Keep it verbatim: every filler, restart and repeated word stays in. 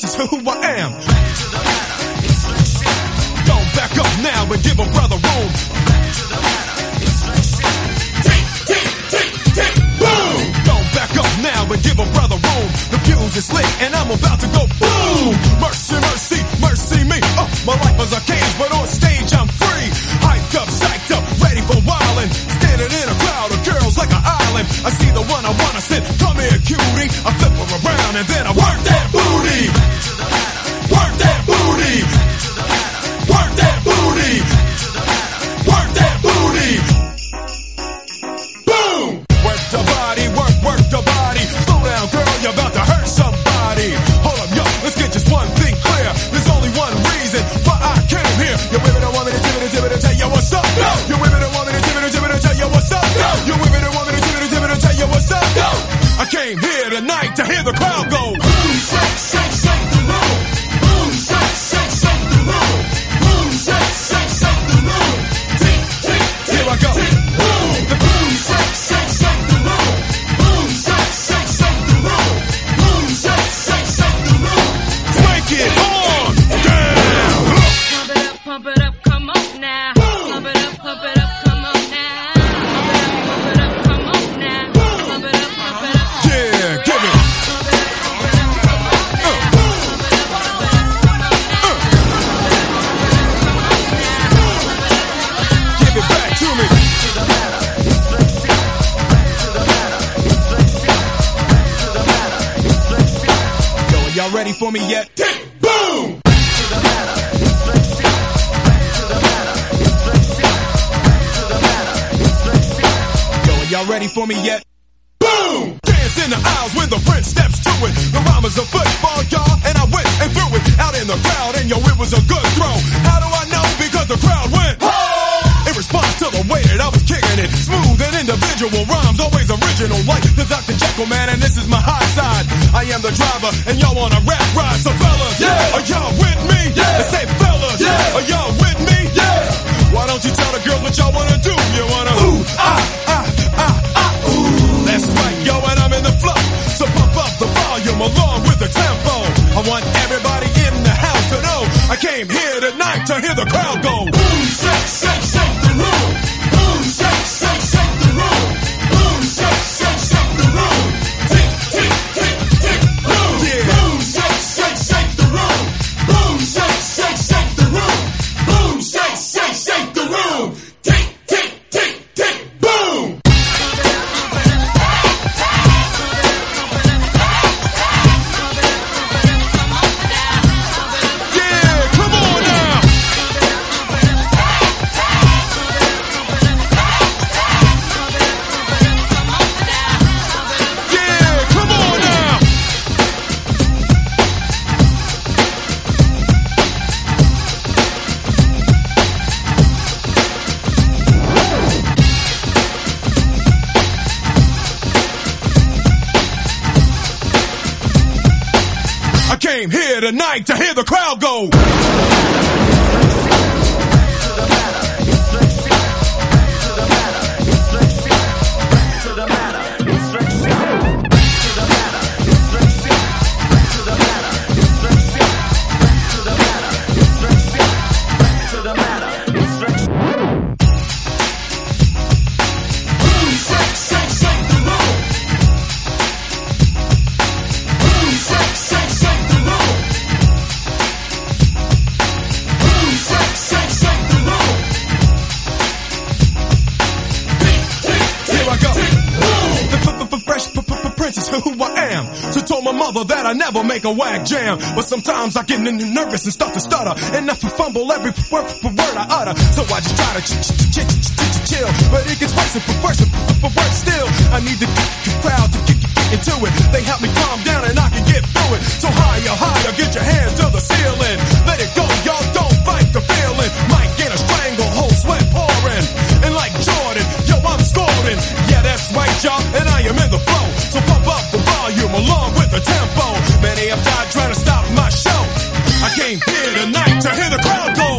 is who I am. Don't back up now and give a brother room. Boom! Don't back up now and give a brother room. The fuse is lit and I'm about to go boom! Mercy, mercy, mercy me. Oh, my life is a cage, but on stage I'm free. Hyped up, psyched up, ready for wildin'. Standing in a crowd of girls like an island. I see the one I wanna send. Come here, cutie. I flip her around and then I work that booty. Work that booty. Work that booty. Work that booty. Boom! Work the body, work, work the body. Slow down, girl, you're about to hurt somebody. Hold up, yo, let's get just one thing clear. There's only one reason why I came here. Your women don't want me to tip it and tip it and tell you what's up. No. Your women don't want me to tip it and tip it and tell you what's up. No. Your women don't want me to tip it and tip it and tell you what's up. No. I came here tonight to hear the crowd go. Boom, shake, shake, shake the room. Boom, shake, shake, shake the room. Boom, shake, shake, shake the room. Tick, tick, tick. Here I go. Tick, boom. The boom, shake, shake, shake the room. Boom, shake, shake, shake the room. Boom, shake, shake, shake the room. Make it on down. Pump it up, pump it up, come on now. Pump it up, pump it up, come on now. Pump it up, pump it up, come on now. Pump it up, pump it up. Yeah, give it. Pump it up, pump it up, come on now. Pump it up, pump it up, come on now. Give it back to me. Yo, are y'all ready for me yet? Tick, boom! Yo, are y'all ready for me yet? Boom! Dance in the aisles when the prince steps to it. The rhyme is a football, y'all, and I went and threw it out in the crowd, and yo, it was a good throw. How do I know? Because the crowd went, oh! In response to the way that I was kicking it, smooth and individual rhymes, always original, like the Doctor Jekyll man, and this is my high side. I am the driver, and y'all on a rap ride, so fellas, yeah. Are y'all with me? Yeah. And say fellas, yeah. Are y'all with me? Yeah. Why don't you tell the girls what y'all wanna do? You wanna ooh, ah, ah, ah, ah, ooh. That's right, yo, and I'm in the flow. So pump up the volume along with the tempo. I want everybody in the house to know I came here tonight to hear the crowd go. Boom, shake, shake, shake the room. Boom, shake, shake, shake the room. Boom, shake, shake, shake the room. Tick, tick, tick, tick, boom. Yeah. Boom, shake, shake, shake the room. Boom, shake, shake, shake the room. Boom, shake, shake, shake the room. Tick, tick, tick, tick, boom. I came here tonight to hear the crowd go. Is who I am. So told my mother that I never make a whack jam. But sometimes I get nervous and start to stutter, and I fumble every word for word I utter. So I just try to chill, but it gets worse and worse and worse still. I need the crowd to get into it. They help me calm down and I can get through it. So higher, higher, get your hands to the ceiling. Let it go, y'all, don't fight the feeling. Might get a stranglehold, sweat pouring. And like Jordan, yo, I'm scoring. Yeah, that's right, y'all, and I am in the flow. So pump up the volume along with the tempo. Many have died trying to stop my show. I came here tonight to hear the crowd go.